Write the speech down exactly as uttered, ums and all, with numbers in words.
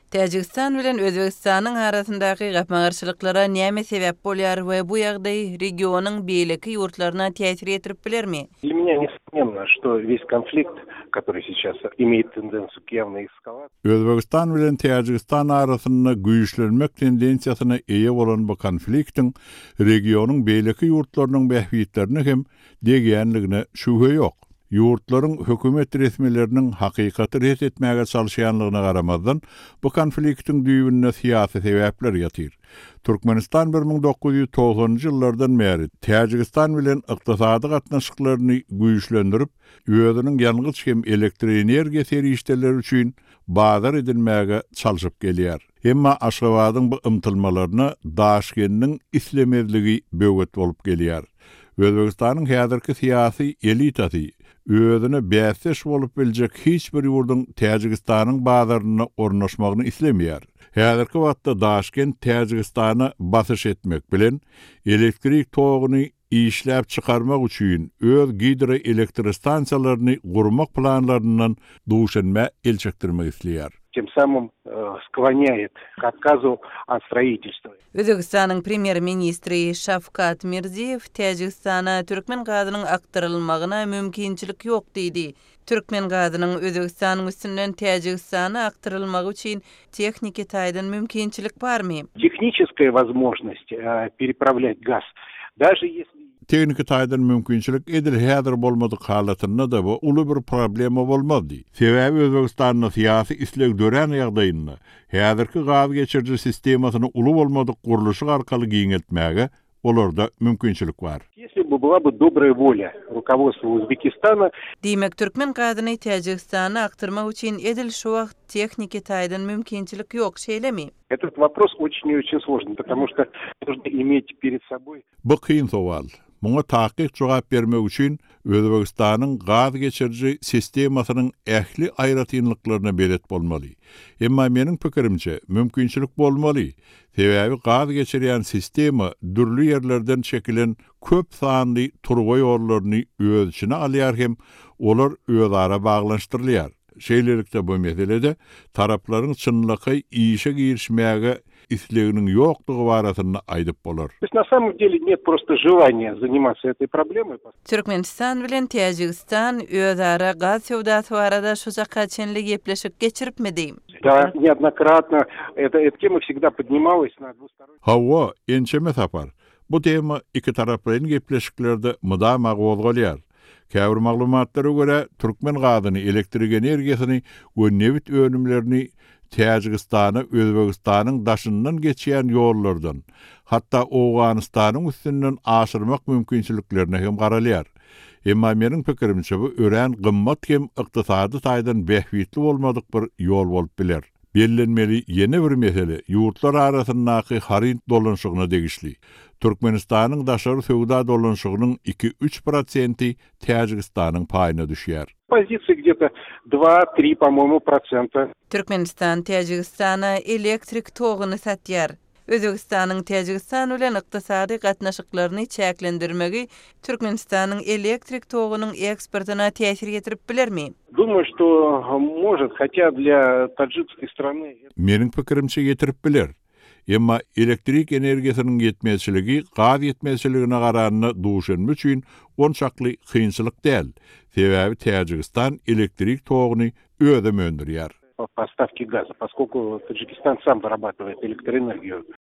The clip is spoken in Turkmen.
Tacikistan bilen Özbekistanyň arasyndaky gapmagarçylyklara näme sebäp bolýar we bu ýagdaý regionyň beýleki ýurtlaryna täsir etdirip bilermi? Для меня несомненно, что весь конфликт, который сейчас имеет тенденцию к явной эскалации. Özbekistan bilen Tacikistan arasynda güýçlenmek tendensiýasyna eýe bolan bu konfliktiň regionyň beýleki ýurtlarynyň bähbitlerini hem degýänligine şüphe ýok. Yurtların hökümet resmilerinin hakikati ret etmäge çalışýanlygyna garamazdan bu konfliktin düýbünde syýasy sebäpler ýatyr. Türkmenistan bir ming dokuz ýüz togsonjy ýyllardan beri Tacikistan bilen ykdysady gatnaşyklaryny güýçlendirip, özüniň ýalňyz hem elektr energiýa serişdeleri üçin bazar edilmäge çalışyp gelýär. Emma Aşgabatyň bu ymtylmalaryna Daşgendiň islemezligi böwet bolup gelýär. Özbekistanyň häzirki syýasy elitasy özüne bäsleş bolup biljek hiç bir ýurdun Tacikistanyň bazaryna ornaşmagyny islemýär. Häzirki wagtda Daşkent Tacikistana basyş etmek bilen elektrik toguny işläp çykarmak üçin öz gidroelektrostansiýalaryny gurmak planlaryndan duşanma elçekdirmek isleýär. Тем самым э, склоняет к отказу от строительства. Özbekistanyň premier-ministri Şafkat Mirziýew Tacikistana türkmen gazynyň aktyrylmagyna mümkinçilik ýok diýdi. Türkmen gazynyň Özbekistanyň üstünden Tacikistana aktyrylmagy üçin техники taýdan mümkinçilik barmy? Техническая возможность э, переправлять газ, даже если Teknik taýdan mümkinçilik edil häzir bolmadyk halatynda da bu uly bir problema bolmazdy. Sebäbi Özbekistanyň syýasy isleg dören ýagdaýynda häzirki gaz geçirji sistemasyny uly bolmadyk guruluşy arkaly giňeltmäge olarda mümkinçilik bar. Если бы была бы добрая воля руководства Узбекистана, Diýmek türkmen gazyny Tacikistana aktyrmak üçin edil şu wagt техники taýdan mümkinçilik ýok şeýlemi? этот вопрос очень и очень сложный, потому что нужно иметь перед собой. Bu kyn sowal. Muňa taýyk jogap bermek üçin Özbekistanyň gaz geçirji sistemasynyň ähli aýratynlyklaryna belet bolmaly. Emma meniň pikirimçe mümkinçilik bolmaly. Sebäbi gaz geçirýän sistema dürli ýerlerden çekilen köp sanly turga ýollaryny öz içine alýar hem olar özara baglanşdyrylýar. Şeýlelikde bu meselede taraplaryň çynlyky işe girişmäge isleginiň ýokdugy barasyny aýdyp bolar. То есть на самом деле нет просто желания заниматься этой проблемой. Türkmenistan bilen Tacikistan özara gaz sowdasy barada şu jaka çenli gepleşip geçiripmidi? Да, неоднократно эта, эта тема всегда поднималась на двусторонней. Hawa ençeme tapar. Bu tema iki taraplaryň gepleşiklerde mydam agwalgalýar. Käbir maglumatlara görä türkmen gazyny elektrik energiýasyny we nevit önümlerini Tacikistana Özbekistanyň daşyndan geçýän ýollardan, hatda Awganystanyň üstünden aşyrmak mümkinçiliklerine hem garalýar. Emma meniň pikirimçe bu ören gymmat hem ykdysady taýdan bähbitli bolmadyk bir ýol bolup biler. Bellenmeli yeni bir mesele ýurtlar arasyndaky harint dolanşygyna degişli. Türkmenistanyň daşary sowda dolanşygynyň iki üç prosenti Tacikistanyň paýyna düşýär. Позиции где-то два-три, по-моему, процента. Türkmenistan Tacikistana elektrik toguny satýar. Özbekistanyň Tacikistan bilen ykdysady gatnaşyklaryny çäklendirmegi Türkmenistanyň elektrik togunyň eksportyna täsir getirip bilermi? Думаю, что может, хотя для таджикской страны. Meniň pikirimçe getirip biler. Emma elektrik energiýasynyň ýetmezçiligi gaz ýetmezçiligine garanyny duşanmak üçin onçakly kynçylyk däl. Sebäbi Tacikistan elektrik toguny özü möndirýär. Поставки газа, поскольку Таджикистан сам вырабатывает электроэнергию.